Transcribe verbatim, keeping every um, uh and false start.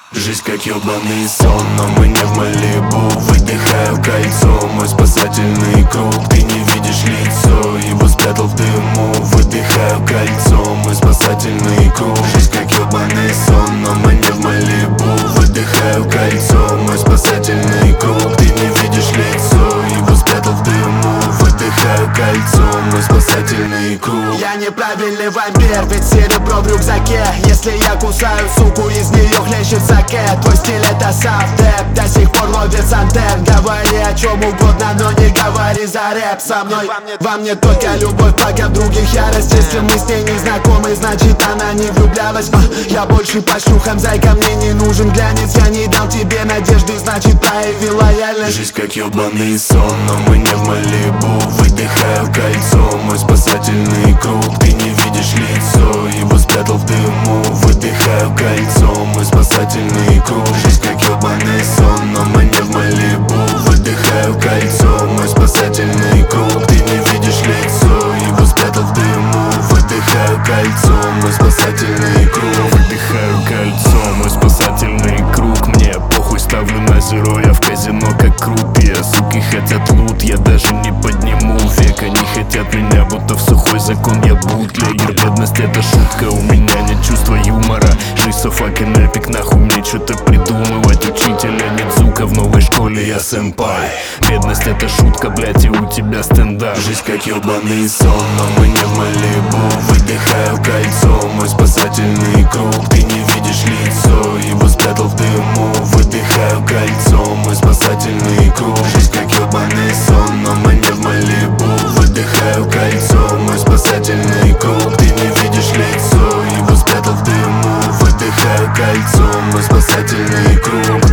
Жизнь как ёбаный сон, но мы не в Малибу. Выдыхаю кольцо, мой спасательный круг. Ты не видишь лицо, его спрятал в дыму. Выдыхаю кольцо, мой спасательный круг. Жизнь как ёбаный сон, но мы не в Малибу. Выдыхаю кольцо, мой спасательный круг. Ты не видишь лицо, его спрятал в дыму. Выдыхаю кольцо, мой спасательный круг. Я неправильный вампир, ведь серебро в рюкзаке. Если я кусаю суку, из нее хлещет саке. Твой стиль это сафтеп, до сих пор ловит антенн. Говори о чем угодно, но не говори за рэп со мной. Во мне только любовь, пока в других ярость. Если мы с ней не знакомы, значит она не влюблялась. а, Я больше по шлюхам, зайка, мне не нужен глянец. Я не дал тебе надежды, значит прояви лояльность. Жизнь как ёбаный сон, но мы не в Малибу. Выдыхаю кольцо, мой спасательный круг. Ты не видишь лицо, его спрятал в дыму. Выдыхаю кольцо, мой спасательный круг. Жизнь как ёбаный сон, но мы не в Малибу. Выдыхаю кольцо, мой спасательный круг. Ты не видишь лицо, его спрятал в дыму. Выдыхаю кольцо, мой спасательный круг. Выдыхаю кольцо, мой спасательный круг. Мне похуй, ставлю на зеро, я в казино как крупье. Суки хотят лут, я даже не подниму век. Они хотят меня, будто в сухой закон я бутлегер. Бедность это шутка, у меня нет чувства юмора. Жизнь so fucking epic, нахуй мне что-то придумывать. Учителя нет звука, в новой школе я сэмпай. Бедность это шутка, блять, и у тебя стендап. Жизнь как ёбаный сон, но мы не в Малибу. Выдыхаю кольцо, мой спасательный круг. Ты не видишь лицо, его спрятал в дыму. Выдыхаю кольцо, мой спасательный круг. Жизнь как ёбаный сон, но мы не в Малибу. Выдыхаю кольцо, мой спасательный круг. Ты не видишь лицо, его спрятал в дыму. Выдыхаю кольцо, мой спасательный круг.